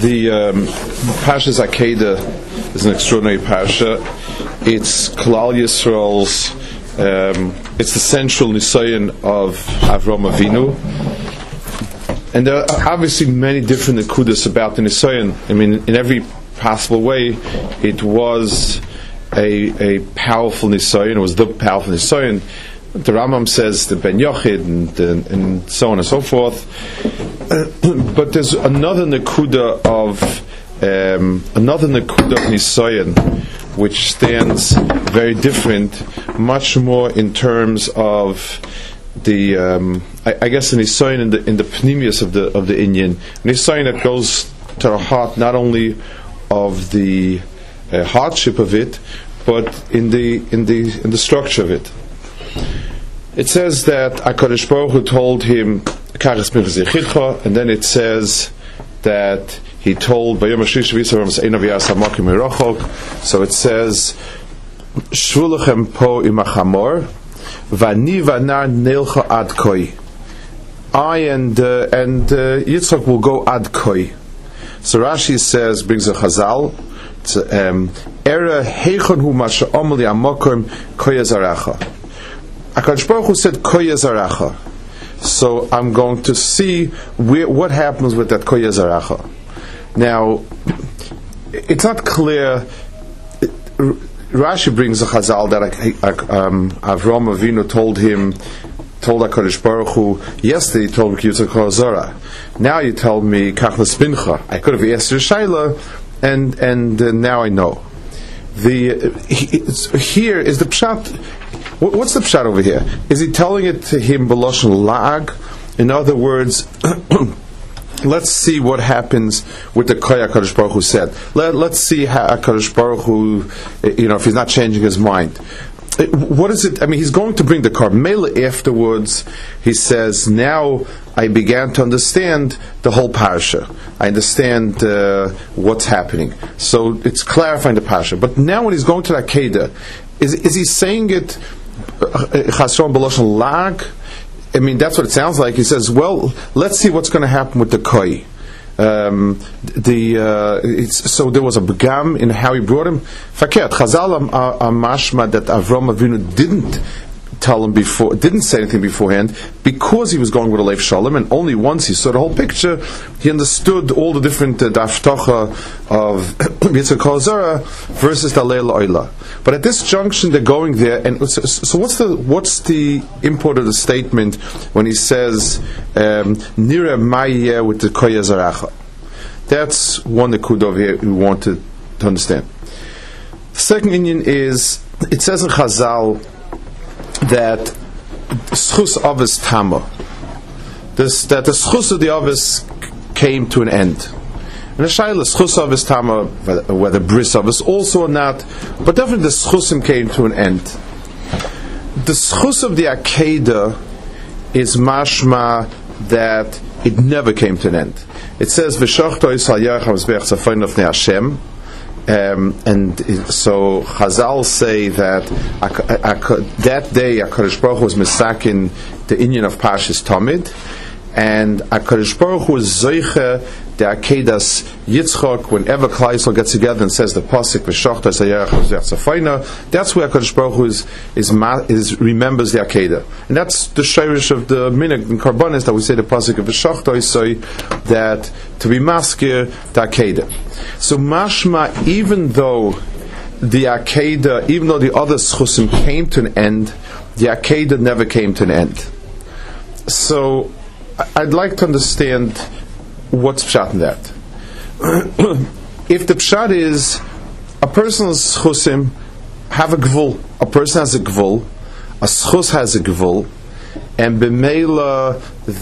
The Parshas Akedah is an extraordinary parsha. It's Klal Yisrael's. It's the central nisayon of Avram Avinu, and there are obviously many different nekudas about the nisayon. I mean, in every possible way, it was a powerful nisayon. It was the powerful nisayon. The Rambam says the Ben Yochid and so on and so forth. But there's another nekuda of nisayon which stands very different, much more in terms of the I guess the nisayon in the pnimius of the inyan, nisayon that goes to the heart not only of the hardship of it, but in the structure of it. It says that HaKadosh Baruch Hu told him, and then it says that he told, so it says, Shvulachem po imachamor, vani vanar neilcha ad koi. I and Yitzchak will go ad koi. So Rashi says, brings a chazal, Era heichon hu masha omli amokim koi azaracha. HaKadosh Baruch Hu said, Koya Zaracha. So I'm going to see what happens with that Koya Zaracha. Now, it's not clear. Rashi brings a chazal that Avram Avinu told HaKadosh Baruch Hu, yesterday he told him, Yitzchak Kol Zara. Now you told me, Kach L'Spincha. I could have asked your Shaila, and now I know. Here is the pshat. What's the pshat over here? Is he telling it to him b'lashon la'ag? In other words, let's see what happens with the koy HaKadosh Baruch Hu said. Let's see how HaKadosh Baruch Hu, if he's not changing his mind. What is it? I mean, he's going to bring the korban. Mele afterwards, he says, now I began to understand the whole parasha. I understand what's happening. So it's clarifying the parasha. But now when he's going to the Akedah, is he saying it Chasron b'lashon lag? I mean, that's what it sounds like. He says, well, let's see what's going to happen with the koi. So there was a begam in how he brought him. Fakert Chazal mashma that Avram Avinu didn't tell him before, didn't say anything beforehand, because he was going with a Lev Shalom, and only once he saw the whole picture, he understood all the different daftocha of Yitzchak Kol Zara versus the Leil Oila. But at this junction, they're going there, and so what's the import of the statement when he says Nira Ma'yeh with the Koya Zaracha? That's one nekuda over here we want to understand. The second inyan is, it says in Chazal that schus avos tama, that the schus of the avos came to an end. And the shayla schus avos tama, whether bris avos also or not, but definitely the schusim came to an end. The schus of the Akedah is mashma that it never came to an end. It says v'shachto yisal yarech hamizbeach tzafon lefnei Hashem. And so Chazal say that that day HaKadosh Baruch Hu was misakin the inyan of Parshas Tamid, and HaKadosh Baruch Hu was zoiche the Akedas Yitzchak. Whenever Klal Yisrael gets together and says the pasuk v'shachta sayarach tzafayna, that's where HaKadosh Baruch Hu is remembers the Akedah, and that's the shirish of the minhag in Karbanis that we say the pasuk of v'shachta say that to be maskir the Akedah. So mashma, even though the Akedah, even though the other schusim came to an end, the Akedah never came to an end. So I'd like to understand what's pshat in that. If the pshat is a person's schusim have a gvul, a person has a gvul, a schus has a gvul, and b'meila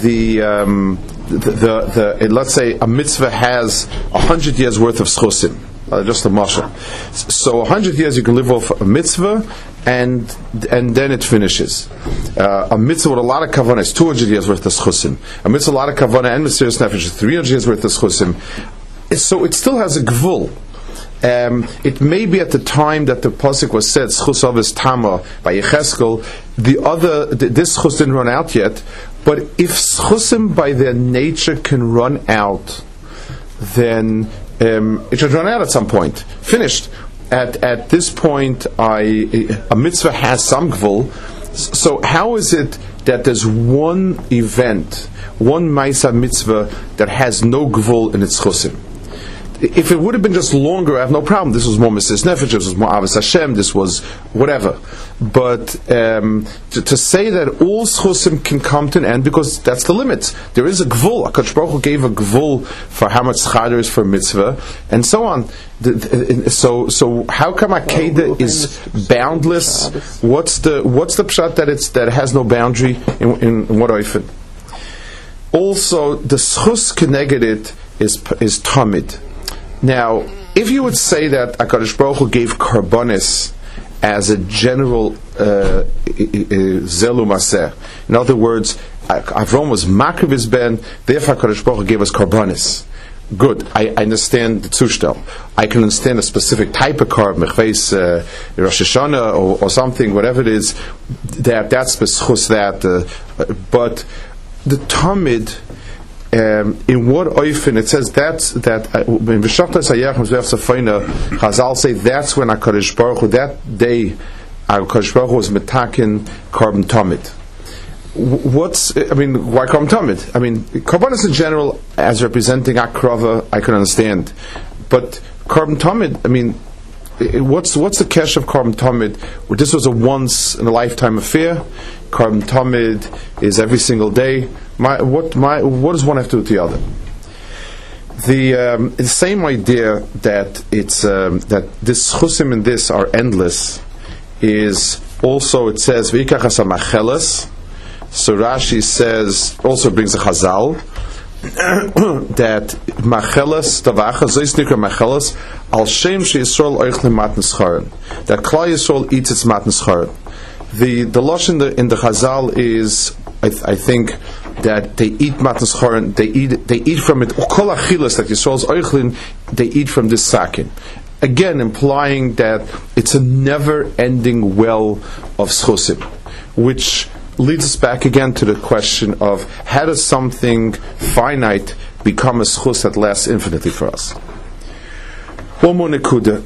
let's say a mitzvah has 100 years worth of schusim, just a mashal. So 100 years you can live off a mitzvah, and then it finishes. A mitzvah with a lot of kavanah is 200 years worth of schusim. A mitzvah with a lot of kavanah and Mesiras Nefesh is 300 years worth of schusim. So it still has a gvul. It may be at the time that the pasuk was said, schus avos tama by Yecheskel, this schus didn't run out yet. But if schusim by their nature can run out, then it should run out at some point. Finished. At this point, a mitzvah has some gvul. So how is it that there's one event, one ma'isa mitzvah that has no gvul in its chusim? If it would have been just longer, I have no problem. This was more Mrs. Nefesh, this was more Avos Hashem, this was whatever. But to say that all schusim can come to an end, because that's the limit. There is a gvul. HaKadosh Baruch Hu gave a gvul for how much schar there is for mitzvah, and so on. So how come Akedah is boundless? What's the pshat that it has no boundary in what oifen? Also, the schus keneged it is tamid. Now, if you would say that HaKadosh Baruch Hu gave karbonis as a general zelu maseh, in other words, Avram was makriv his ben, therefore HaKadosh Baruch Hu gave us karbonis. Good, I understand the zushtel. I can understand a specific type of karb, mechveis, Rosh Hashanah, or something, whatever it is, that's b'schus that. But the tamid, in what oifen it says that in V'shachtas Hayachim Zvech Safayna, Chazal say that's when HaKadosh Baruch Hu, that day HaKadosh Baruch Hu was metakin karban tamid. Why karban tamid? I mean, karbanos in general as representing akrava I can understand, but karban tamid, I mean, what's the kesh of karban tamid? Where this was a once in a lifetime affair. Karban tamid is every single day. What does one have to do with the other? The same idea that it's that this chusim and this are endless is also, it says v'ikach asamacheles. So Rashi says, also brings a chazal that macheles tavacha zois nikra macheles al shem sheYisrael oichle matan scharen, that Klal Yisrael eats its matan scharen. The lashon in the chazal is, I think, that they eat matan scharen, they eat from it. Kol achilas that Yisrael's oichlin, they eat from this sakin. Again, implying that it's a never-ending well of schusim, which leads us back again to the question of how does something finite become a schus that lasts infinitely for us. One more nekuda.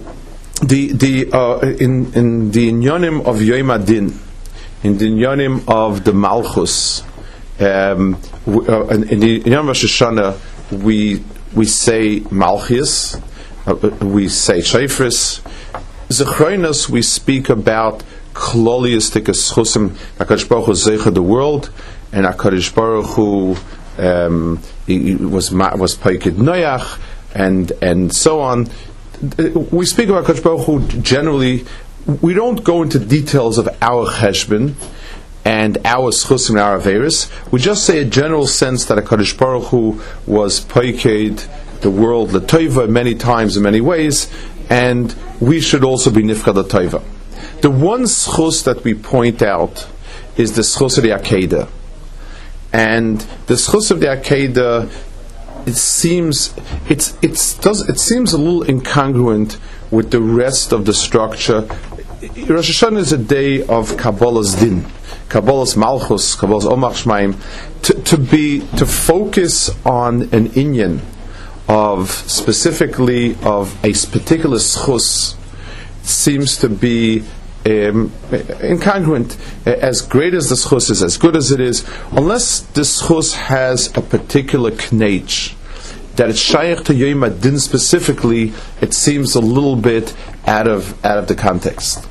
In the inyanim of Yom Adin, in the inyanim of the Malchus, in the inyanim of Rosh Hashanah, we say Malchus, we say Shofris. Zechronos, we speak about kloliistic schusim. HaKadosh Baruch Hu zeicha the world, and HaKadosh Baruch Hu was paikid noyach, and so on. We speak about HaKadosh Baruch Hu generally. We don't go into details of our cheshbon and our schusim and our averis. We just say a general sense that HaKadosh Baruch Hu was paikid the world l'toiva many times in many ways, and we should also be nifka l'toiva. The one schus that we point out is the schus of the Akedah, and the schus of the Akedah, it seems a little incongruent with the rest of the structure. Rosh Hashanah is a day of Kabbalah's din, Kabbalah's Malchus, Kabbalah's Omach Shmaim, to focus on an inyan of specifically of a particular schus seems to be incongruent. As great as the schus is, as good as it is, unless the schus has a particular knech that it's shaykh to Yom Adin specifically, it seems a little bit out of the context.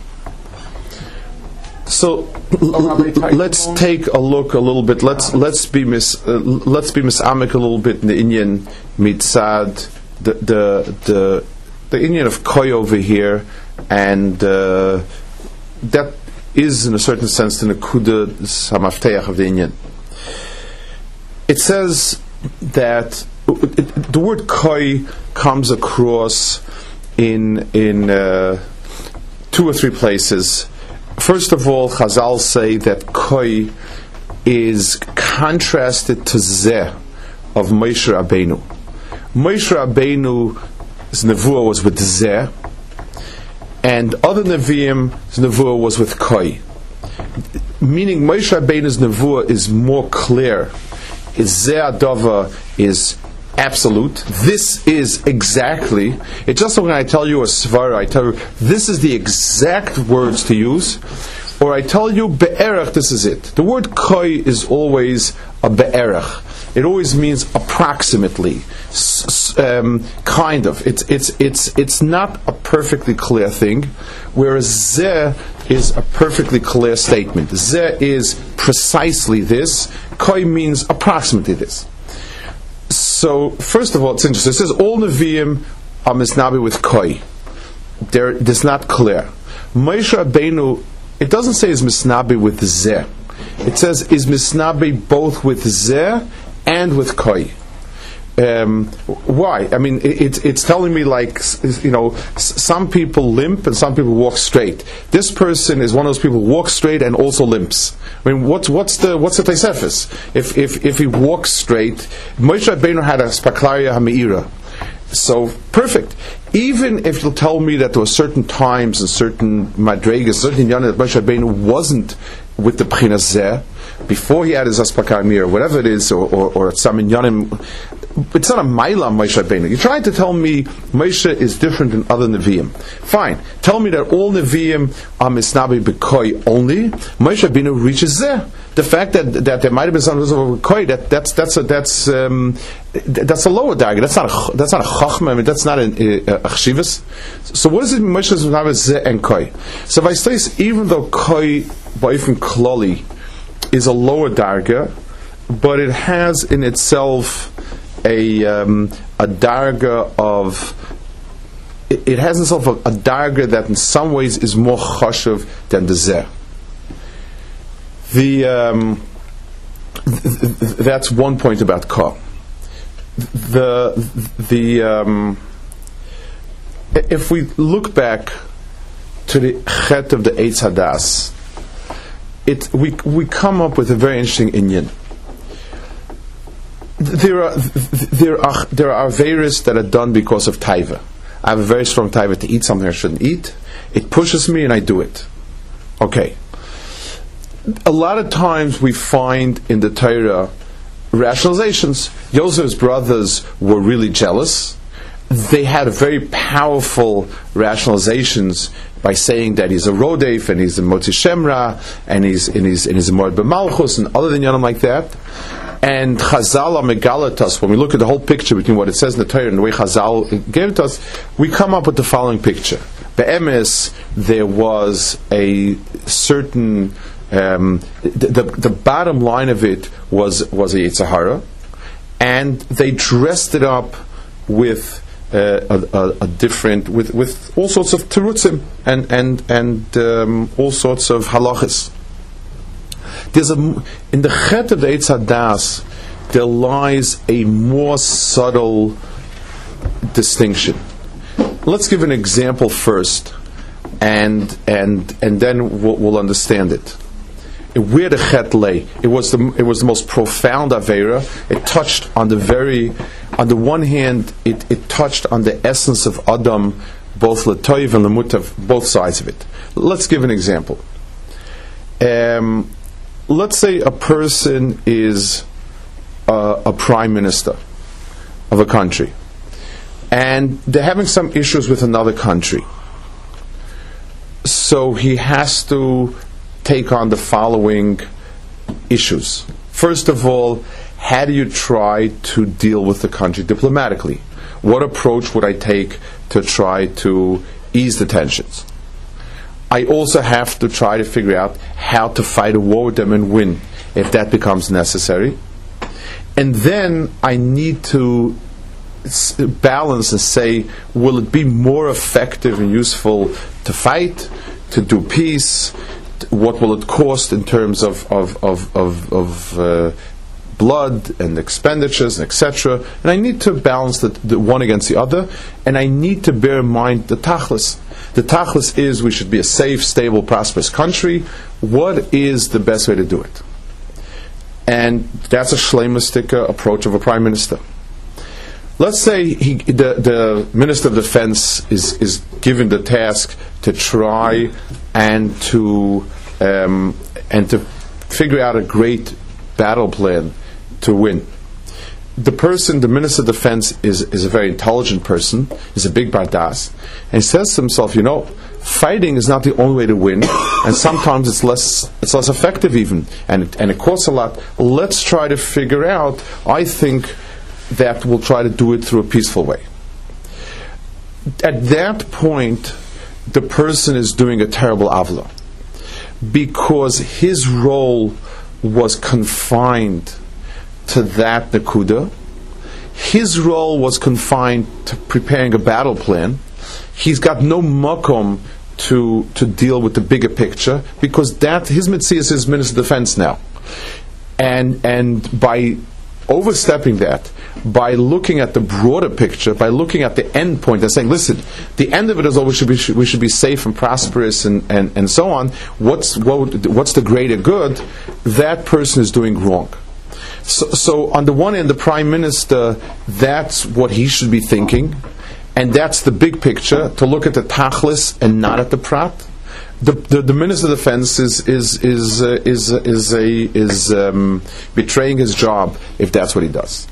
So let's take a look a little bit. Let's be misamek a little bit in the Inyan mitzad, the Inyan of Koi over here, and that is in a certain sense the nekuda samafteach of the Inyan. It says that the word Koi comes across in 2 or 3 places. First of all, Chazal say that Koi is contrasted to Zeh of Moshe Rabbeinu. Moshe Rabbeinu's nevuah was with Zeh, and other Nevi'im's nevuah was with Koi. Meaning Moshe Rabbeinu's nevuah is more clear. Zeh Adava is absolute. This is exactly. It's just like when I tell you a svara, I tell you this is the exact words to use, or I tell you be'erach, this is it. The word koi is always a be'erach. It always means approximately, kind of. It's not a perfectly clear thing, whereas zeh is a perfectly clear statement. Zeh is precisely this. Koi means approximately this. So, first of all, it's interesting. It says all Nevi'im are misnabi with koi. It's not clear. Moshe Rabbeinu, it doesn't say is misnabi with zeh. It says is misnabi both with zeh and with koi. Why? I mean, it's telling me like, some people limp and some people walk straight. This person is one of those people who walks straight and also limps. I mean, what's the Tosefes? If he walks straight, Moshe Rabbeinu had a spaklaria ha'meira. So perfect. Even if you'll tell me that there were certain times and certain madregas, certain yanim that Moshe Rabbeinu wasn't with the B'chinas Zeh, before he had his Aspakar Mir, whatever it is, or some Yanim, it's not a Maila Moshe Rabbeinu. You're trying to tell me Moshe is different than other Nevi'im. Fine. Tell me that all Nevi'im are Misnabi B'koi only. Moshe Rabbeinu reaches there. The fact that there might have been some of B'koi, that's a lower dagger. That's not a Chachma. I mean, that's not a Chshivas. So what does it mean Moshe is Misnabi Zeh and Koi? So if I say, even though Koi, Ba'ifim Kloli, is a lower darga, but it has in itself a darga of. It has in itself a darga that in some ways is more chashuv than the zeh. That's one point about ka. If we look back to the chet of the Eitz Hadas, we come up with a very interesting inyan. There are averos that are done because of taiva. I have a very strong taiva to eat something I shouldn't eat. It pushes me and I do it. Okay. A lot of times we find in the Torah rationalizations. Yosef's brothers were really jealous. They had very powerful rationalizations by saying that he's a Rodef and he's a Motzi Shemra and he's a Mord B'Malchus and other than Yanim like that. And Chazal Megalatas, when we look at the whole picture between what it says in the Torah and the way Chazal gave it to us, we come up with the following picture. Be'emes, there was a certain the bottom line of it was a Yetzer Hara, and they dressed it up with a different with all sorts of terutzim and all sorts of halachas. There's in the chet of the Eitz Hadas there lies a more subtle distinction. Let's give an example first, and then we'll understand it. Where the chet lay, it was the most profound avera. It touched on the one hand, it touched on the essence of Adam, both l'toiv and l'mutav, both sides of it. Let's give an example. Let's say a person is a prime minister of a country, and they're having some issues with another country. So he has to take on the following issues. First of all, how do you try to deal with the country diplomatically? What approach would I take to try to ease the tensions? I also have to try to figure out how to fight a war with them and win, if that becomes necessary. And then I need to balance and say, will it be more effective and useful to fight, to do peace? What will it cost in terms of blood and expenditures, and etc. And I need to balance the one against the other, and I need to bear in mind the tachlis. The tachlis is we should be a safe, stable, prosperous country. What is the best way to do it? And that's a shleimistic approach of a prime minister. Let's say the Minister of Defense is given the task to try and to figure out a great battle plan to win. the person, the Minister of Defense, is a very intelligent person, is a big bardas, and he says to himself, fighting is not the only way to win, and sometimes it's less effective even, and it costs a lot. Let's try to figure out, I think, that we'll try to do it through a peaceful way. At that point, the person is doing a terrible avla, because his role was confined to that nakuda. His role was confined to preparing a battle plan. He's got no makom to deal with the bigger picture, because that his mitzvah is his Minister of Defense now, and by overstepping that, by looking at the broader picture, by looking at the end point and saying, listen, the end of it is always we should be safe and prosperous and so on. What's the greater good? That person is doing wrong. So on the one hand, the Prime Minister, that's what he should be thinking, and that's the big picture, to look at the tachlis and not at the prat. The Minister of Defense is betraying his job if that's what he does.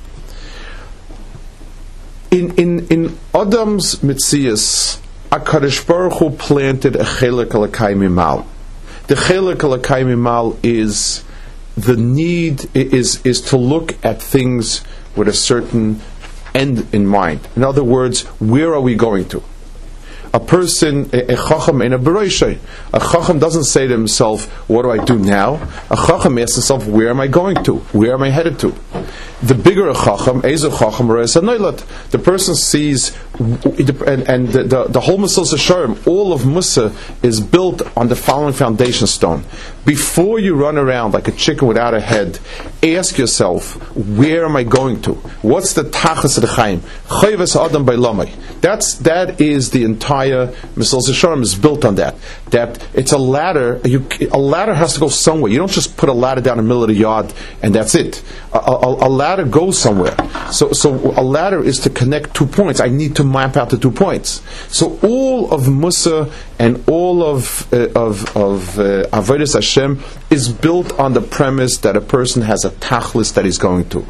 In Adam's Mitzias, HaKadosh Baruch Hu planted a chelik alakai mimal. The chelik alakai mimal is the need is to look at things with a certain end in mind. In other words, where are we going to? A person, a chacham in a beroishay. A chacham doesn't say to himself, what do I do now? A chacham asks himself, where am I going to? Where am I headed to? The bigger a chacham, ezu chacham reis hanoilat. The person sees, and the whole Mesilas Yesharim, all of Musa is built on the following foundation stone. Before you run around like a chicken without a head, ask yourself, where am I going to? What's the tachas of the chaim? Chayvas adam b'lamai. That is the entire Mesilas Yesharim is built on that. That it's a ladder. A ladder has to go somewhere. You don't just put a ladder down in the middle of the yard and that's it. A ladder goes somewhere. So a ladder is to connect 2 points. I need to map out the 2 points. So all of Musa and all of Avodas Hashem is built on the premise that a person has a tachlis that he's going to.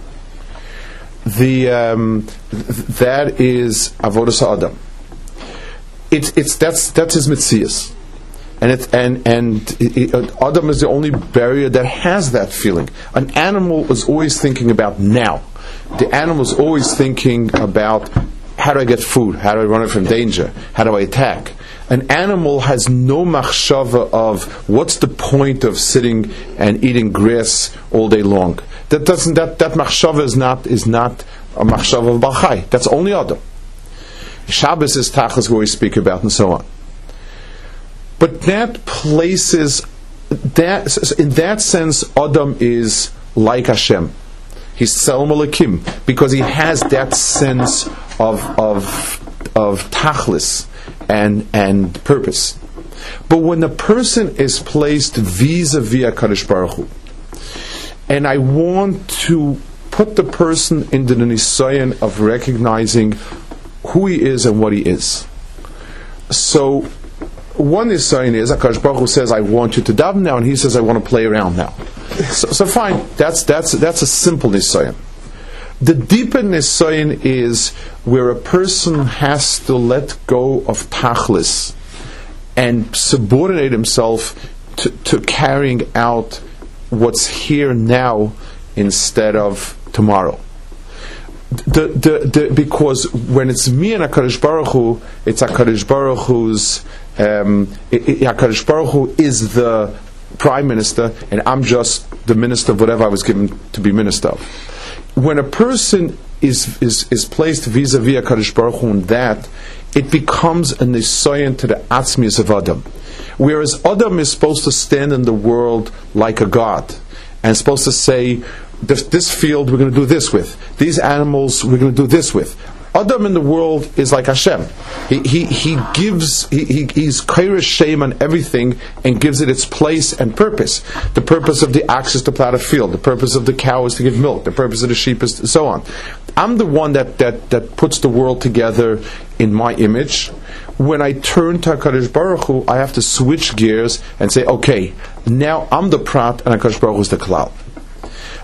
That is Avodas Adam. That's his mitzias, and Adam is the only barrier that has that feeling. An animal is always thinking about now. The animal is always thinking about, how do I get food? How do I run it from danger? How do I attack? An animal has no machshava of what's the point of sitting and eating grass all day long. That machshava is not a machshava of Balchai. That's only Adam. Shabbos is tachlis where we speak about and so on. But that places that in that sense, Adam is like Hashem. He's Tselem Elokim because he has that sense of tachlis and purpose. But when a person is placed vis-a-vis HaKadosh Baruch Hu, and I want to put the person into the nisayon of recognizing who he is and what he is. So one nisayon is HaKadosh Baruch Hu says, I want you to daven now, and he says, I want to play around now. So fine, that's a simple nisayon. The deeper nisayon is where a person has to let go of tachlis and subordinate himself to carrying out what's here now instead of tomorrow. Because when it's me and HaKadosh Baruch Hu, it's HaKadosh Baruch Hu's HaKadosh Baruch Hu is the Prime Minister, and I'm just the minister of whatever I was given to be minister of. When a person is placed vis-a-vis HaKadosh Baruch Hu in that, it becomes a nisayon to the atzmius of Adam. Whereas Adam is supposed to stand in the world like a god, and supposed to say, this field we're going to do this with, these animals we're going to do this with. Adam in the world is like Hashem. He gives, he's kairish shem on everything and gives it its place and purpose. The purpose of the ox is to plow the field. The purpose of the cow is to give milk. The purpose of the sheep is so on. I'm the one that puts the world together in my image. When I turn to HaKadosh Baruch Hu, I have to switch gears and say, okay, now I'm the prat and HaKadosh Baruch Hu is the klal.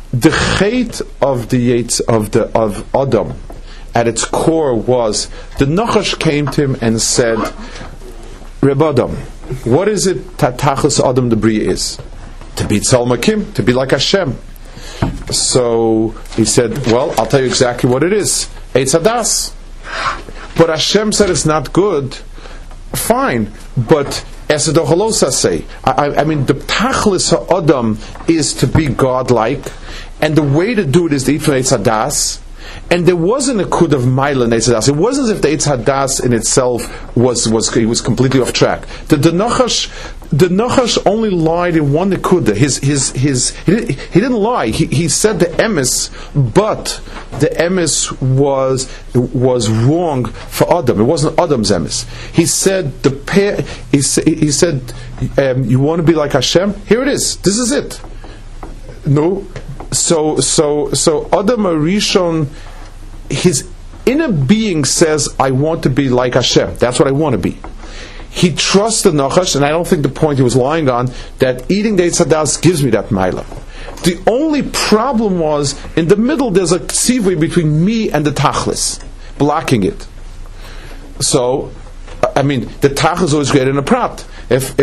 The chait of of Adam, at its core, was the Nachash came to him and said, Reb Adam, what is it Tachlis Adam the Bria is? To be Tzalmakim, to be like Hashem. So he said, well, I'll tell you exactly what it is. Eitz Hadas. But Hashem said it's not good. Fine, but Esedochalosa say, I mean, the Tachlis Adam is to be godlike, and the way to do it is to eat from Eitz Hadas. And there wasn't a kud of Maila in Eitz Hadas. It wasn't as if the Eitz Hadas in itself was completely off track. The Nachash only lied in one nekuda. He didn't lie. He said the emes, but the emes was wrong for Adam. It wasn't Adam's emes. He said He said you want to be like Hashem? Here it is. This is it. No. So Adam Arishon, his inner being says, I want to be like Hashem. That's what I want to be. He trusts the Nachash, and I don't think the point he was lying on, that eating the Eitz Hadas gives me that Maila. The only problem was, in the middle there's a tzivui between me and the Tachlis, blocking it. So, I mean, the Tachlis is always great in a prat. If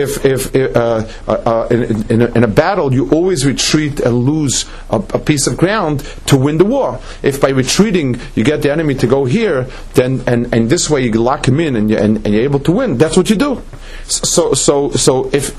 in a battle you always retreat and lose a piece of ground to win the war. If by retreating you get the enemy to go here, then and this way you lock him in and you're able to win. That's what you do. So if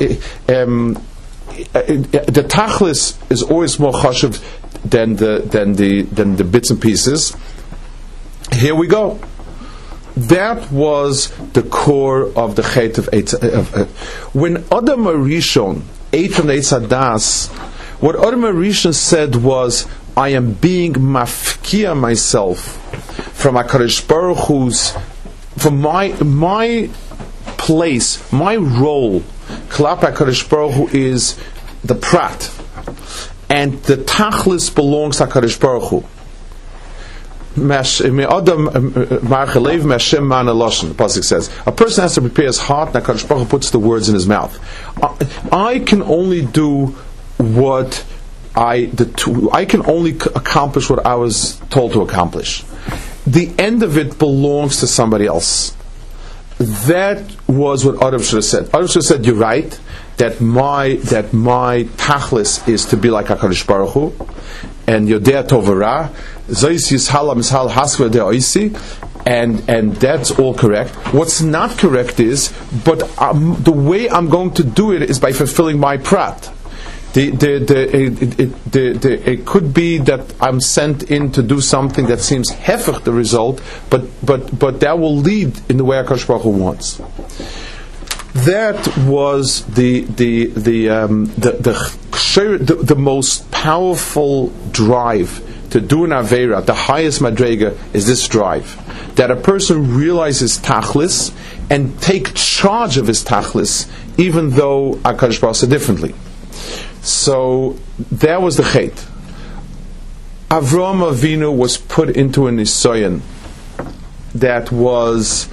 the tachlis is always more chashuv than the bits and pieces. Here we go. That was the core of the chet of Eitz. When Adam Arishon ate from Eitz Hadas, what Adam Arishon said was, I am being mafkia myself from HaKadosh Baruch Hu's, from my place, my role. Klap HaKadosh Baruch Hu is the prat, and the tachlis belongs to HaKadosh Baruch Hu. The pasuk says a person has to prepare his heart, and HaKadosh Baruch Hu puts the words in his mouth. I can only do what I can only accomplish what I was told to accomplish. The end of it belongs to somebody else. That was what Adam should have said. Adam should have said, "You're right. That my tachlis is to be like HaKadosh Baruch Hu, and Yodea Tovara." And that's all correct. What's not correct is, but the way I'm going to do it is by fulfilling my prat. It could be that I'm sent in to do something that seems hefech the result, but that will lead in the way HaKadosh Baruch Hu wants. That was the most powerful drive to do an Aveira. The highest madrega is this drive, that a person realizes tachlis and take charge of his tachlis, even though HaKadosh Baruch Hu said differently. So that was the chet. Avraham Avinu was put into a nisoyan that was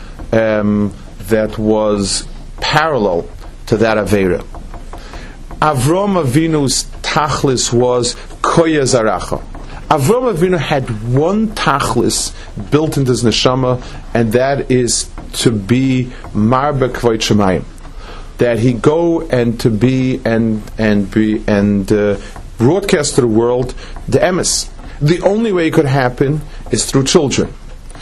parallel to that Aveira. Avraham Avinu's tachlis was koya zaracha. Avraham Avinu had one tachlis built into his neshama, and that is to be marbe kvod shemayim. That he go and to be and broadcast to the world the emes. The only way it could happen is through children,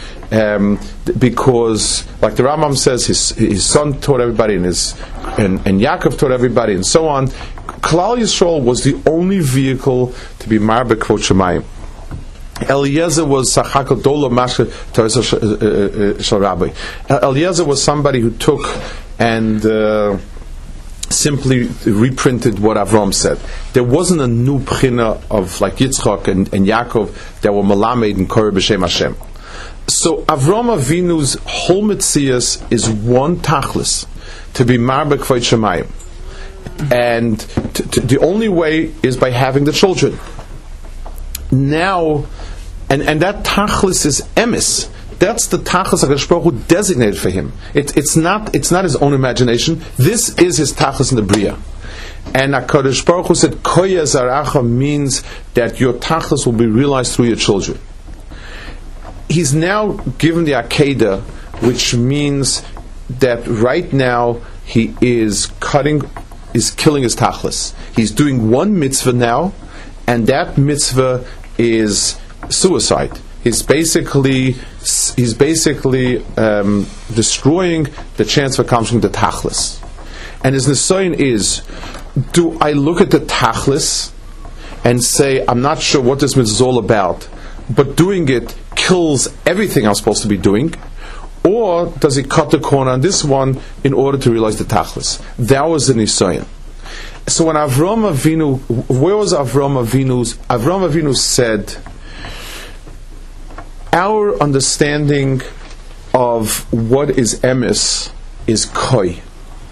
because, like the Rambam says, his son taught everybody, and Yaakov taught everybody, and so on. Klal Yisrael was the only vehicle to be marbe kvod shemayim. Eliezer was Sachakadola Mashka Shal Rabbi. Eliezer was somebody who took and simply reprinted what Avram said. There wasn't a new bchina of like Yitzchak and Yaakov that were Malamed and Korah B'Shem Hashem. So Avram Avinu's whole mitzias is one tachlis, to be marbe kvod shemayim, and the only way is by having the children. Now, and that tachlis is emes. That's the tachlis HaKadosh Baruch Hu designated for him. It's not his own imagination. This is his tachlis in the bria. And HaKadosh Baruch Hu said, Koya Zaracha means that your tachlis will be realized through your children. He's now given the Akedah, which means that right now he is killing his tachlis. He's doing one mitzvah now, and that mitzvah is suicide. He's basically destroying the chance of accomplishing the tachlis. And his nisayon is, do I look at the tachlis and say, I'm not sure what this mitzvah is all about, but doing it kills everything I'm supposed to be doing? Or does he cut the corner on this one in order to realize the tachlis? That was the nisayon. So when Avram Avinu, where was Avram Avinu's? Avram Avinu said, our understanding of what is emes is koi.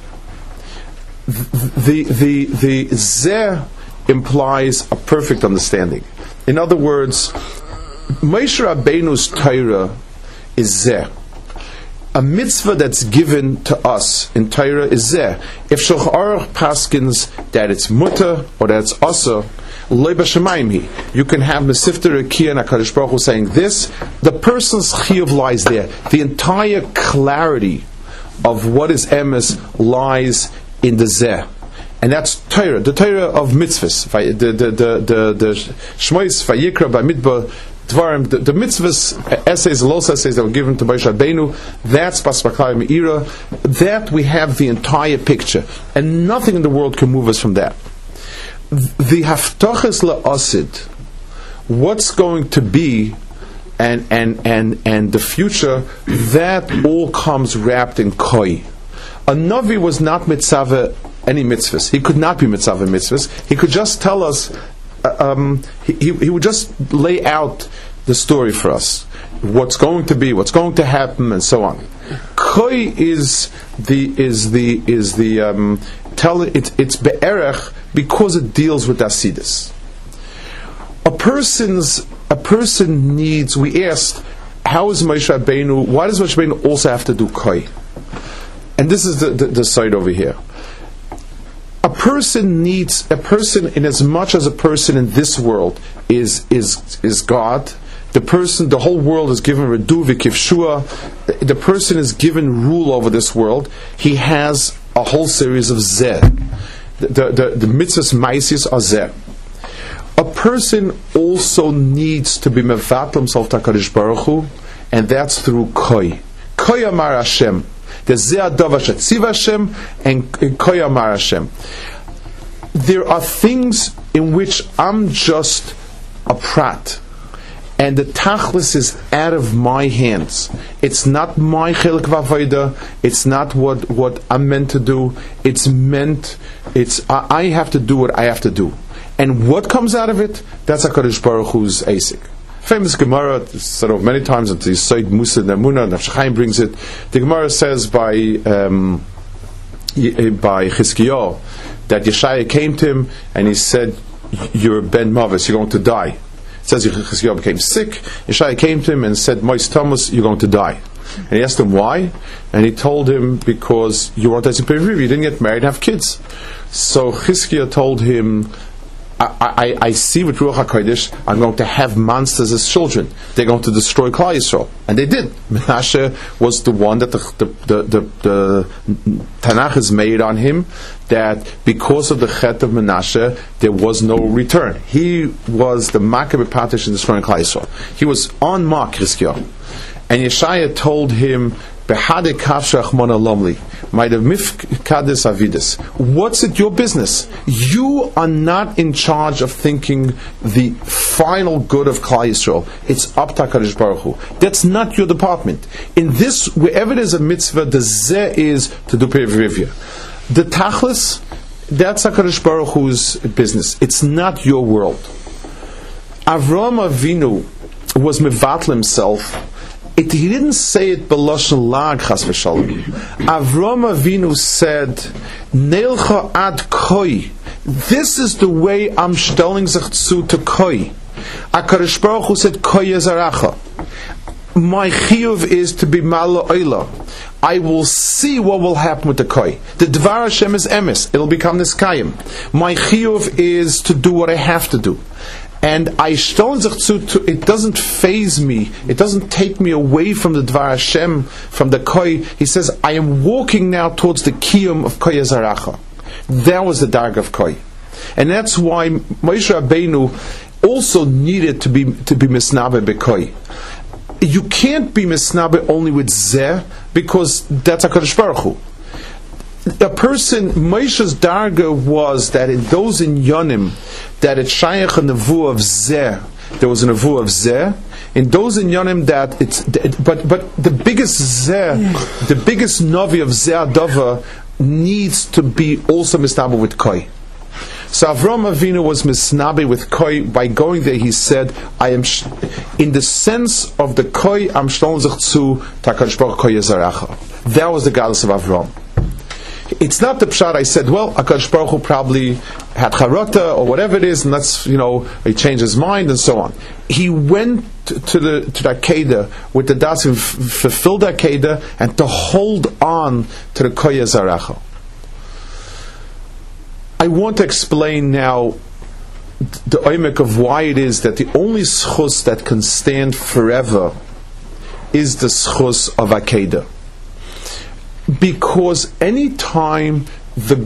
The zeh implies a perfect understanding. In other words, Moshe Rabbeinu's Torah is zeh. A mitzvah that's given to us in Torah is zeh. If Shulchan Aruch paskins that it's mutter or that it's asa, loy b'shamayim hi. You can have Mesifta Rekiah and HaKadosh Baruch Hu saying this. The person's chiyuv lies there. The entire clarity of what is emes lies in the zeh. And that's Torah, the Torah of mitzvahs. The Shmois, Vayikra, Bamidbar, Dvarim, the mitzvahs, essays, los essays that were given to Moshe Rabbeinu, that's Basmakar Meira. That we have the entire picture. And nothing in the world can move us from that. The Haftachas La'asid, what's going to be, and the future, that all comes wrapped in koi. A Navi was not mitzvah any mitzvahs. He could not be mitzvah mitzvahs. He could just tell us, he would just lay out the story for us. What's going to be, what's going to happen, and so on. Koi it's be'erech because it deals with asidus. A person needs, we asked, how is Moshe Rabbeinu, why does Moshe Rabbeinu also have to do koi? And this is the side over here. A person in as much as a person in this world is God. The whole world is given redu v'kivshua. The person is given rule over this world. He has a whole series of zeh. The mitzvahs maisis are zeh. A person also needs to be mevatel himself to HaKadosh Baruch Hu, and that's through koi. Koi amar Hashem. There's zeh adav shetziv Hashem and koi amar Hashem. There are things in which I'm just a prat, and the tachlis is out of my hands. It's not my chelik v'avoda. It's not what I'm meant to do. I have to do what I have to do. And what comes out of it? That's HaKadosh Baruch Hu's asik. Famous Gemara, said of many times, and the Yisod Musa Nemuna, Nefesh Chaim brings it. The Gemara says by Chizkiyahu that Yeshaya came to him and he said, "You're Ben Mavis, you're going to die." It says Chizkiyahu became sick. Yeshaya came to him and said, "Mois Thomas, you're going to die." And he asked him why, and he told him, because you weren't as a you didn't get married and have kids. So Chizkiyahu told him, I see with Ruach HaKodesh, I'm going to have monsters as children. They're going to destroy Klal Yisrael. And they did. Menashe was the one that the Tanakh is made on him, that because of the Chet of Menashe, there was no return. He was the Makkah B'Patish in destroying Klal Yisrael. He was on Mark Chizkiyahu. And Yeshaya told him, Behade kafshach mona lomli, might have mifkades avidus. What's it your business? You are not in charge of thinking the final good of Klal Yisrael. It's up to HaKadosh Baruch Hu. That's not your department. In this, wherever there's a mitzvah, the zeh is to do perivivya. The tachlis, that's HaKadosh Baruch Hu's business. It's not your world. Avram Avinu was mevatel himself. He didn't say it b'lashon lag chas v'shalom. Avram Avinu said, "Neilcha ad koi." This is the way I'm stelling sich zu to koi. HaKadosh Baruch Hu said, "Koi zaracha." My chiyuv is to be malo oila. I will see what will happen with the koi. The Dvar Hashem is emes. It'll become niskayim. My chiyuv is to do what I have to do. And it doesn't faze me. It doesn't take me away from the Dvar Hashem, from the koi. He says, I am walking now towards the kiyum of koi zaracha. That was the darg of koi. And that's why Moshe Rabbeinu also needed to be misnabe bekoi. You can't be misnabe only with zeh, because that's HaKadosh Baruch Hu. A person, Moshe's darga was that in those inyanim, that it's shayach a nevuah of zeh, there was a nevuah of zeh. In those inyanim that it's, but the biggest zeh, the biggest navi of zeh adava needs to be also misnabe with koi. So Avram Avinu was misnabe with koi. By going there, he said, "I am in the sense of the koi. I'm shlon zich zu takadosh baruch koi zaracha." That was the galus of Avram. It's not the pshat. I said, well, HaKadosh Baruch Hu probably had charata or whatever it is, and that's, he changed his mind and so on. He went to the Akedah with the das to fulfill the Akedah and to hold on to the koi zaracha. I want to explain now the oimek of why it is that the only schus that can stand forever is the schus of Akedah. Because anytime the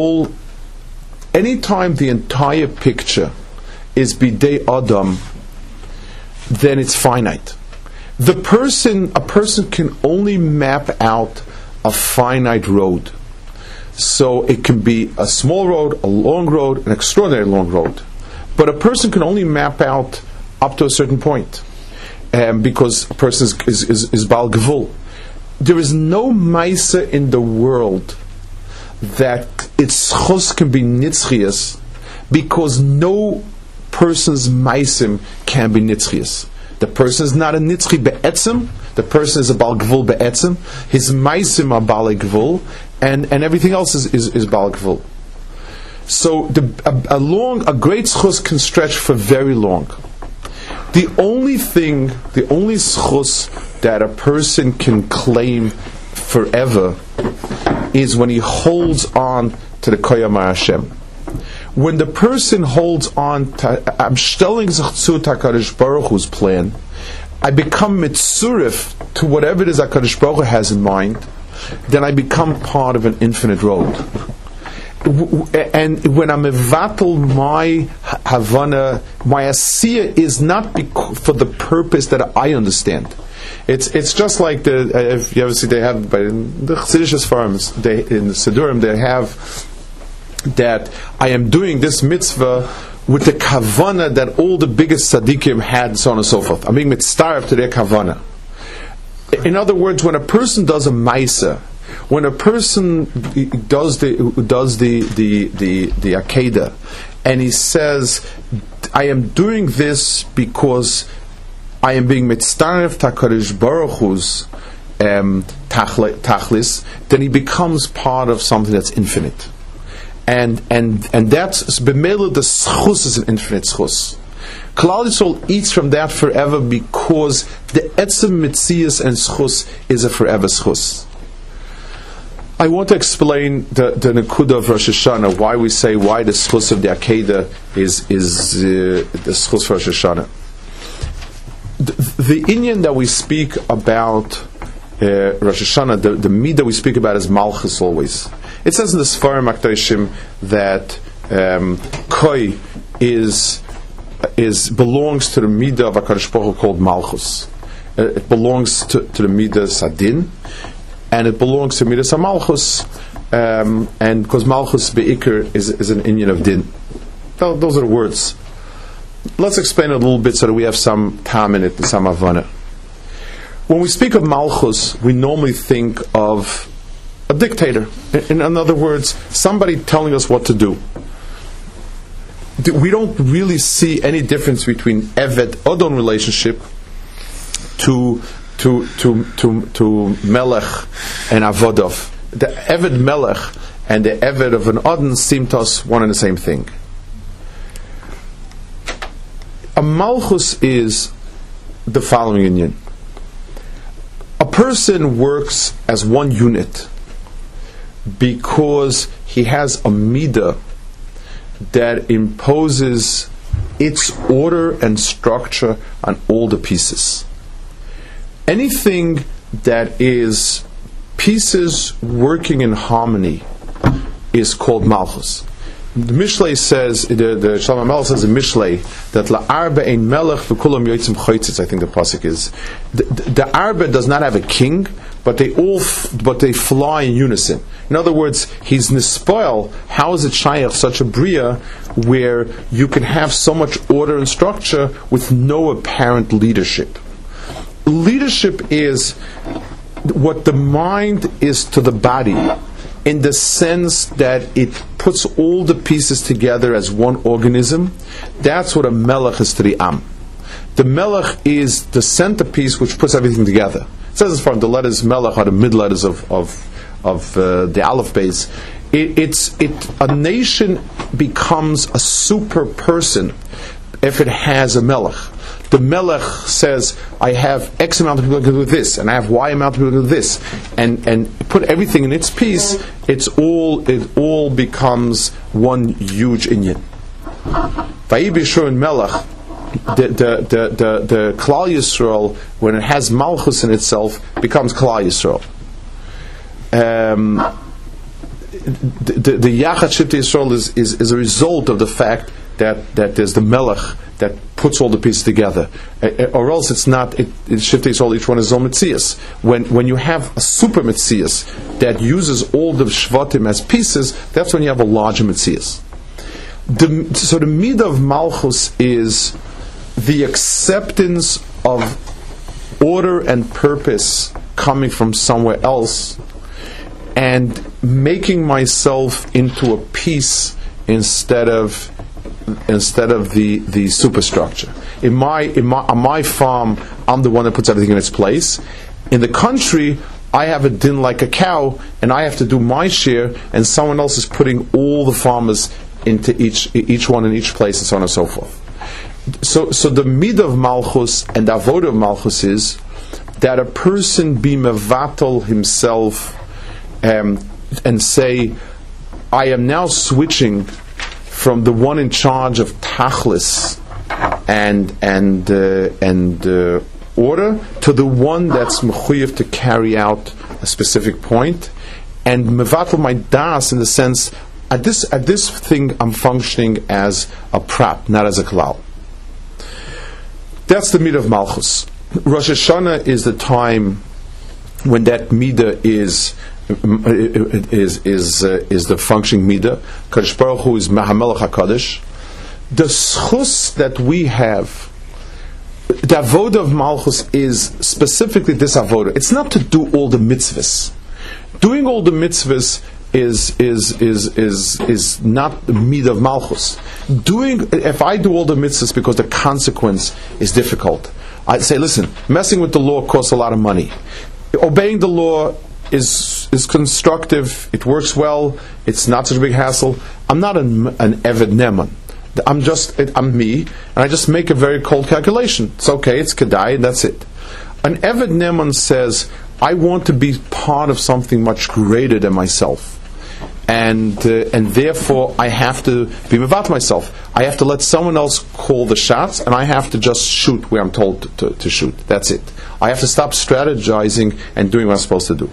entire picture is bidei Adam, then it's finite. A person can only map out a finite road. So it can be a small road, a long road, an extraordinary long road. But a person can only map out up to a certain point, because a person is Baal Gevul. There is no Maisa in the world that its chos can be nitzchias, because no person's Maisim can be nitzchias. The person is not a nitzchi be'etzim. The person is a Baal Gevul be'etzim. His Maisim are Baal Gevul, and everything else is Baal Gevul. So a great schus can stretch for very long. The only schus that a person can claim forever is when he holds on to the Koyam Hashem. When the person holds on to I'm stelling sich zu HaKadosh Baruch Hu's plan, I become mitzurif to whatever it is HaKadosh Baruch Hu has in mind, then I become part of an infinite road. And when I'm mevatel my havana, my asiya is not for the purpose that I understand. It's just like if you ever see, they have by the Chassidus farms, in the Sidurim they have that I am doing this mitzvah with the kavana that all the biggest tzaddikim had, so on and so forth. I'm being mitzvah to their kavana. In other words, when a person does a maisa, when a person does the Akedah, and he says, I am doing this because I am being mitzvah to HaKadosh Baruch Hu's tachlis, then he becomes part of something that's infinite. And that's b'mela, the schus is an infinite schus. Klal Yisrael eats from that forever because the etzem mitzias and schus is a forever schus. I want to explain the nekuda of Rosh Hashanah, why we say why the schus of the Akedah is the schus for Rosh Hashanah. The inyan that we speak about Rosh Hashanah, the midah we speak about is Malchus always. It says in the Sfarim Akdoshim that koi belongs to the midah of HaKadosh Baruch Hu called Malchus. It belongs to the midah Sadin, and it belongs to midas Malchus, and because Malchus be'ikr is an inyan of din. Those are the words. Let's explain it a little bit so that we have some time in it and some avana. When we speak of Malchus, we normally think of a dictator. In other words, somebody telling us what to do. We don't really see any difference between Eved Adon relationship to Melech and Avodov. The Eved Melech and the Eved of an Adon seem to us one and the same thing. A Malchus is the following inyan. A person works as one unit because he has a midah that imposes its order and structure on all the pieces. Anything that is pieces working in harmony is called malchus. The Mishlei says, the Shlomo HaMelech says in Mishlei that la'arba ein melech v'kulam yotzim choitzitz. I think the pasuk is the arba does not have a king, but they fly in unison. In other words, he's nispoil. How is it shayach such a bria where you can have so much order and structure with no apparent leadership? Leadership is what the mind is to the body, in the sense that it puts all the pieces together as one organism. That's what a melech is to the am. The melech is the centerpiece which puts everything together. It says as far as the letters melech are the mid letters of the aleph base. A nation becomes a super person if it has a melech. The melech says, I have X amount of people who can do this, and I have Y amount of people who can do this, and put everything in its piece. It all becomes one huge inyan. Vayibishur and melech, the Klal Yisrael, when it has malchus in itself, becomes Klal Yisrael. The Yachad Shivtei Yisrael is a result of the fact that there's the melech that puts all the pieces together, or else it's not. Shivtei Yisrael, each one is his own mitzias. When you have a super mitzias that uses all the shvatim as pieces, that's when you have a larger mitzias. So the midah of malchus is the acceptance of order and purpose coming from somewhere else, and making myself into a piece instead of the superstructure. On my farm, I'm the one that puts everything in its place. In the country, I have a din like a cow, and I have to do my share, and someone else is putting all the farmers into each one in each place, and so on and so forth. So the midah of malchus and the avodah of malchus is that a person be mevatel himself and say, I am now switching from the one in charge of tachlis and order to the one that's mechuyev to carry out a specific point, and mevatel my das in the sense at this thing I'm functioning as a prat, not as a klal. That's the midah of malchus. Rosh Hashanah is the time when that midah is the functioning midah. Kadosh Baruch Hu is Mahamelech HaKadosh. The schus that we have, the avodah of malchus, is specifically this avodah. It's not to do all the mitzvahs. Doing all the mitzvahs is not the midah of malchus. If I do all the mitzvahs because the consequence is difficult, I'd say, listen, messing with the law costs a lot of money. Obeying the law is constructive, it works well, it's not such a big hassle. I'm not an Eved Neman. I'm me, and I just make a very cold calculation. It's okay, it's Kedai, and that's it. An Eved Neman says, I want to be part of something much greater than myself. And therefore I have to be mevat myself. I have to let someone else call the shots, and I have to just shoot where I'm told to shoot. That's it. I have to stop strategizing and doing what I'm supposed to do.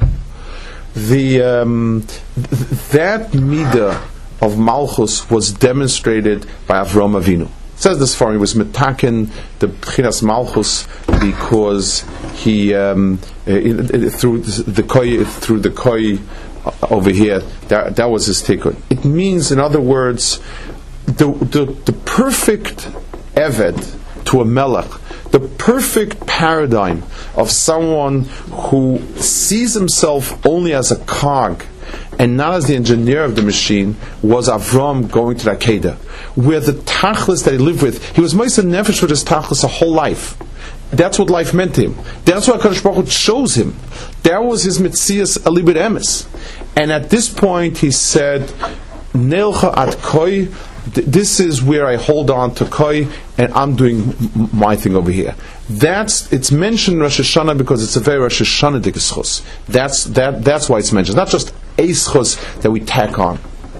That midah of malchus was demonstrated by Avram Avinu. It says this for him, he was metaken the bchinas malchus because he through the koi over here, that was his tikkun. It means, in other words, the perfect eved to a melech, the perfect paradigm of someone who sees himself only as a cog and not as the engineer of the machine, was Avram going to the Akedah, where the tachlis that he lived with, he was Moshe Nefesh with his tachlis a whole life. That's what life meant to him. That's what HaKadosh Baruch Hu shows him. That was his mitzias alibid emes. And at this point he said, Neilcha at koi This is where I hold on to Koi, and I'm doing my thing over here. It's mentioned in Rosh Hashanah because it's a very Rosh Hashanah-dik schus. That's why it's mentioned. Not just a schus that we tack on.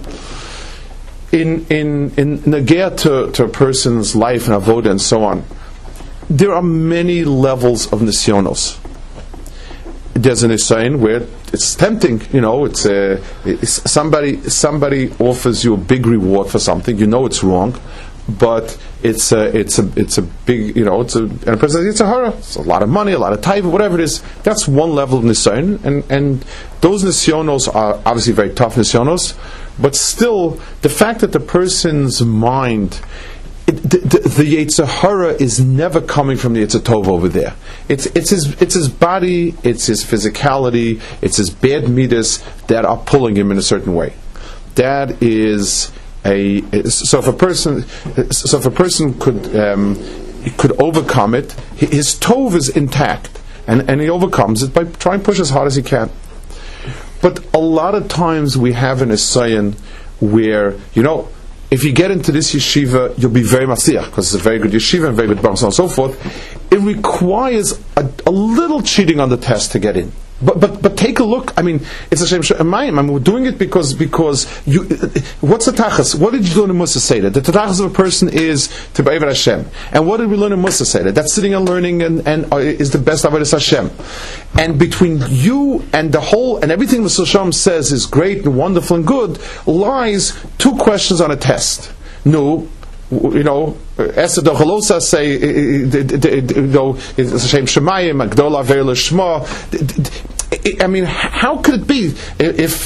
In Negea to a person's life and avoda and so on, there are many levels of nisyonos. There's an nisayon where it's tempting, it's somebody offers you a big reward for something, it's wrong, but it's a big, and a person says it's a hara, it's a lot of money, a lot of taiva, whatever it is. That's one level of nisayon, and those nisyonos are obviously very tough nisyonos, but still, the fact that the person's mind, the Yetzer Hara is never coming from the Yetzer Tov over there. It's his body, it's his physicality, it's his bad midas that are pulling him in a certain way. That is so if a person could overcome it, his Tov is intact, and he overcomes it by trying to push as hard as he can. But a lot of times we have an Isayan where, if you get into this yeshiva, you'll be very masiyach, because it's a very good yeshiva and very good bar, so on and so forth. It requires a little cheating on the test to get in. But take a look. I mean, it's a shame. We're doing it because you. What's the tachas? What did you learn in Musa Seder? The tachas of a person is to b'aver Hashem. And what did we learn in Musa Seder? That sitting and learning and is the best avodas Hashem. And between you and the whole and everything Musa Hashem says is great and wonderful and good, lies two questions on a test. No. Esther Dochalosa say, it's a shame Shemayim, Agdola Ve'el Shema. I mean, how could it be if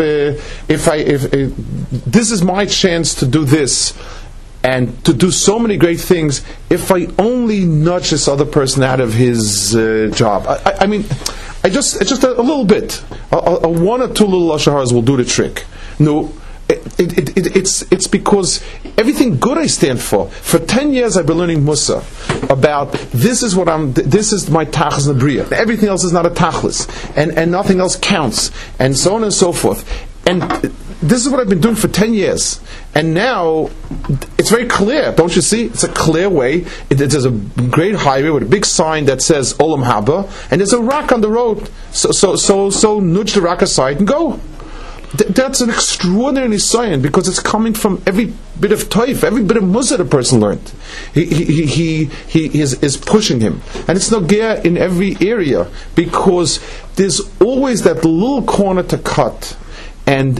this is my chance to do this and to do so many great things if I only nudge this other person out of his job? I mean, it's just a little bit, a one or two little lashon haras will do the trick. No. It's because everything good I stand for. For 10 years I've been learning Musa about this is my tachlis nabriya. Everything else is not a tachlis, and nothing else counts, and so on and so forth. And this is what I've been doing for 10 years. And now it's very clear, don't you see? It's a clear way. There's a great highway with a big sign that says Olam Haba, and there's a rock on the road. So nudge the rock aside and go. That's an extraordinary nisayon because it's coming from every bit of toif, every bit of musa the person learned. He is pushing him, and it's nogea in every area because there's always that little corner to cut, and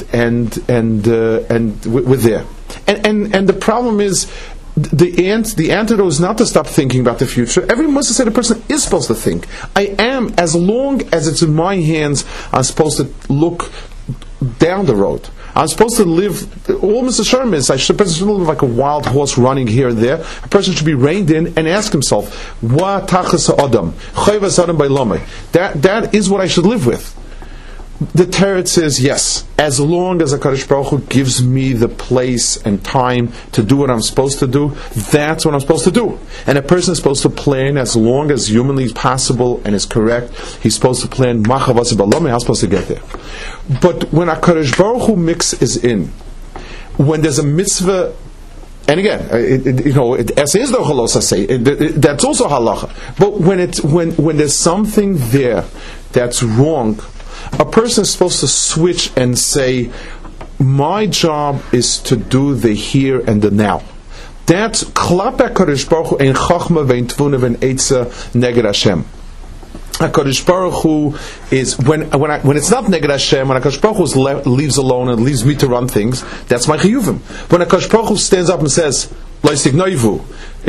we're there. And the problem is. The antidote is not to stop thinking about the future. Every Musa said a person is supposed to think. I am, as long as it's in my hands, I'm supposed to look down the road. I'm supposed to live. All Mr. Sherm is, a person should live like a wild horse running here and there. A person should be reined in and ask himself, "What tachas adam? Chayvas adam b'lomei." That is what I should live with. The Teretz says, yes, as long as HaKadosh Baruch Hu gives me the place and time to do what I'm supposed to do, that's what I'm supposed to do. And a person is supposed to plan as long as humanly possible and is correct. He's supposed to plan machavas b'lomei, how I'm supposed to get there. But when HaKadosh Baruch Hu mix is in, when there's a mitzvah, and again, as is the halacha say, that's also halacha. But when there's something there that's wrong, a person is supposed to switch and say, my job is to do the here and the now. That's klap HaKadosh Baruch Hu ein chachma vein tvuna vein eitza neged Hashem. HaKadosh Baruch Hu is when it's not neged Hashem, when HaKadosh Baruch Hu leaves alone and leaves me to run things, that's my chiyuvim. When HaKadosh Baruch Hu stands up and says, Loisignoivu,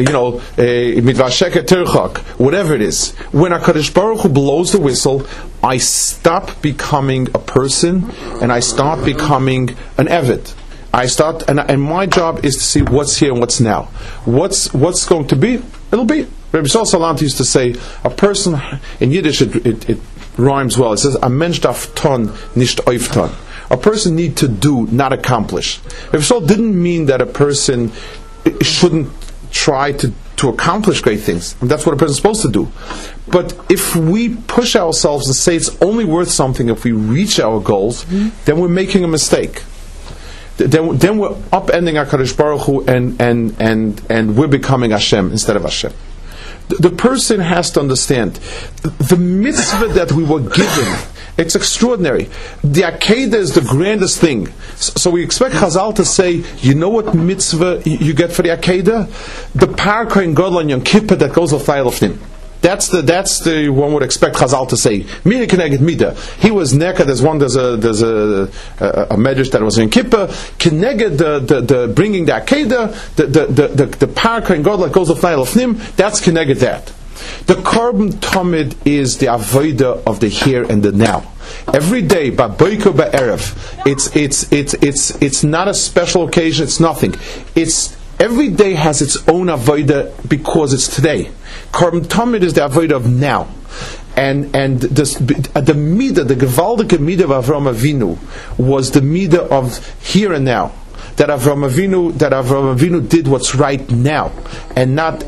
mitvasheket tirchak, whatever it is. When HaKadosh Baruch Hu blows the whistle, I stop becoming a person and I start becoming an eved. And my job is to see what's here and what's now. What's going to be, it'll be. Rabbi Yisrael Salanter used to say, a person, in Yiddish it rhymes well, it says, a mensch darf ton, nicht oifton. A person need to do, not accomplish. Rabbi Yisrael didn't mean that a person shouldn't try to accomplish great things. And that's what a person is supposed to do. But if we push ourselves and say it's only worth something if we reach our goals, then we're making a mistake. then we're upending HaKadosh Baruch Hu and we're becoming Hashem instead of Hashem. The person has to understand the mitzvah that we were given. It's extraordinary. The Akedah is the grandest thing. So we expect Chazal to say, you know what mitzvah you get for the Akedah? The Par Kohen Gadol on Yom Kippur that goes of Thayalofnim. That's the one would expect Chazal to say. Mida Keneged Mida. He was Neka. There's a medrash that was in Kippur. Keneged the bringing the Akedah, the Par Kohen Gadol that goes of Thayalofnim. That's Keneged that. The Korban Tamid is the avodah of the here and the now. Every day, ba'boker ba'erev, it's not a special occasion. It's nothing. It's every day has its own avodah because it's today. Korban Tamid is the avodah of now, and this, the midah, the gewaldige midah of Avraham Avinu was the midah of here and now. That Avraham Avinu did what's right now, and not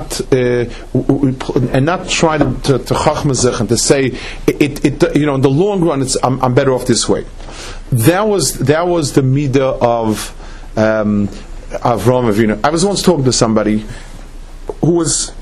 try to chachmazech and to say it in the long run I'm better off this way. That was the midah of Avraham Avinu. I was once talking to somebody who was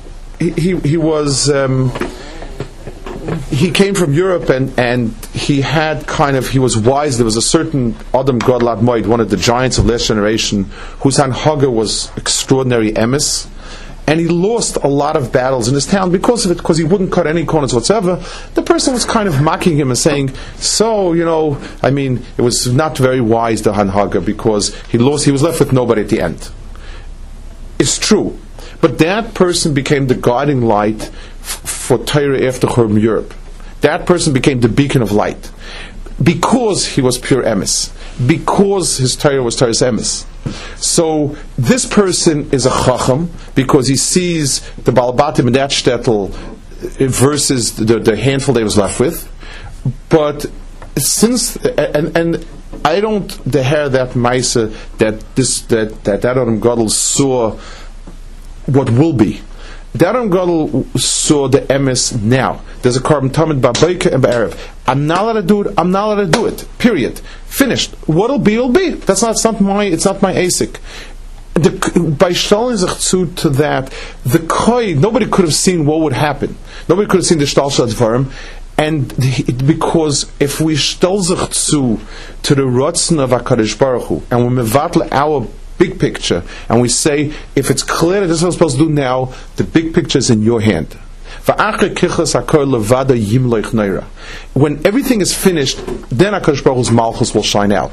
he came from Europe and he was wise. There was a certain Adam Gadol Admoid, one of the giants of last generation, whose Hanhaga was extraordinary emes, and he lost a lot of battles in his town because of it, because he wouldn't cut any corners whatsoever. The person was kind of mocking him and saying, it was not very wise, the Hanhaga, because he was left with nobody at the end. It's true. But that person became the guiding light for Torah after Churban Europe. That person became the beacon of light because he was pure emes, because his Torah was Torah's emes. So this person is a chacham because he sees the Baal Batim in that shtetl versus the handful they was left with. But since and I don't deher that Maisa that Adam Gadol saw what will be. The Adam Gadol saw the emes now. There's a Korban Tamid ba'boker and ba'erev. I'm not allowed to do it. I'm not allowed to do it. Period. Finished. What'll be, will be. It's not my ASIC. By shtaling zechzu to that, the koi, nobody could have seen what would happen. Nobody could have seen the shtal shel dvarim. And because if we shtal zechzu to the rotzen of HaKadosh Baruch Hu, and we mevatle our big picture, and we say, if it's clear that this is what I'm supposed to do now, the big picture is in your hand. When everything is finished, then HaKadosh Baruch Hu's Malchus will shine out.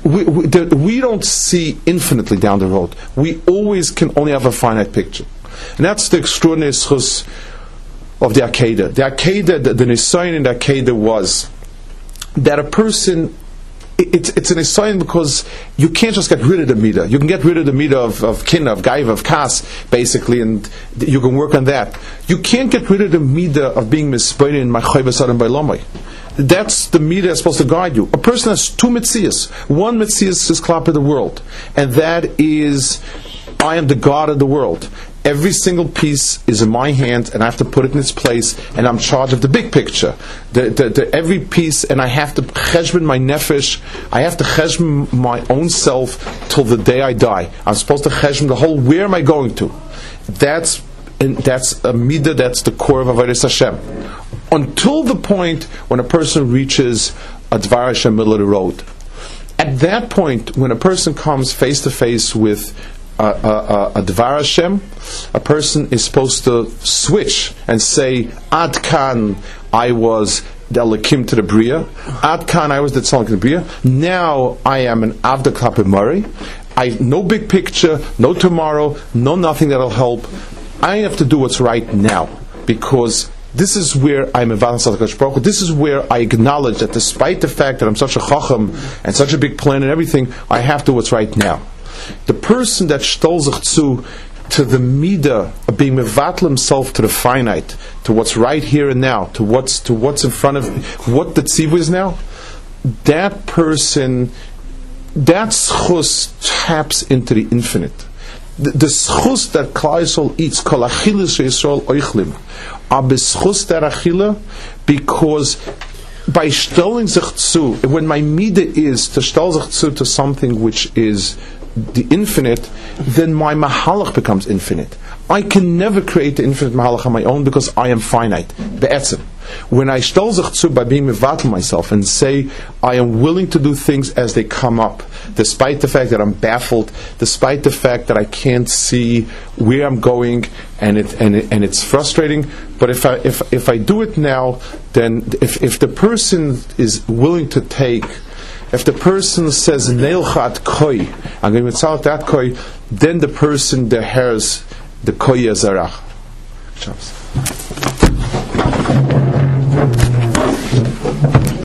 We don't see infinitely down the road. We always can only have a finite picture. And that's the extraordinary schus of the Akedah. The Akedah, the Nisayon in the Akedah was that a person, it's an assign because you can't just get rid of the midah. You can get rid of the midah of kin, of gaiva, of kas, basically, and you can work on that. You can't get rid of the midah of being mispointed in ma'chai v'sadam b'lomai. That's the midah that's supposed to guide you. A person has two mitzias. One mitzias is klap of the world, and that is, I am the God of the world. Every single piece is in my hand, and I have to put it in its place, and I'm in charge of the big picture. Every piece, and I have to cheshbon my nefesh. I have to cheshbon my own self till the day I die. I'm supposed to cheshbon the whole. Where am I going to? That's a midah. That's the core of Avodas Hashem. Until the point when a person reaches a Dvar Hashem middle of the road. At that point, when a person comes face to face with a Dvar Hashem, a person is supposed to switch and say, Ad Kan, I was the Elokim to the Bria. Ad Kan, I was the Tzalak to the Bria. Now I am an Avda Klape Mari. No big picture, no tomorrow, no nothing that'll help. I have to do what's right now, because this is where I'm a Vadas HaKadosh Baruch Hu. This is where I acknowledge that despite the fact that I'm such a chacham and such a big plan and everything, I have to do what's right now. The person that shtal zechzu to the midah of being mevatel himself to the finite, to what's right here and now, to what's in front of what the tzivu is now, that person, that schus taps into the infinite. The schus that Klal Yisrael eats, kol achilas Yisrael oichlim, are beschus that achila, because by stelling sich zu, when my mida is to stell sich zu to something which is the infinite, then my mahalach becomes infinite. I can never create the infinite mahalach on my own because I am finite. Be'etzem. When I stell sich zu by being mevatel myself and say I am willing to do things as they come up, despite the fact that I'm baffled, despite the fact that I can't see where I'm going, and it's frustrating. But if I do it now, then if the person is willing to take, if the person says neilchat koi, I'm going to tell that koi, then the person dehers the koi azarach.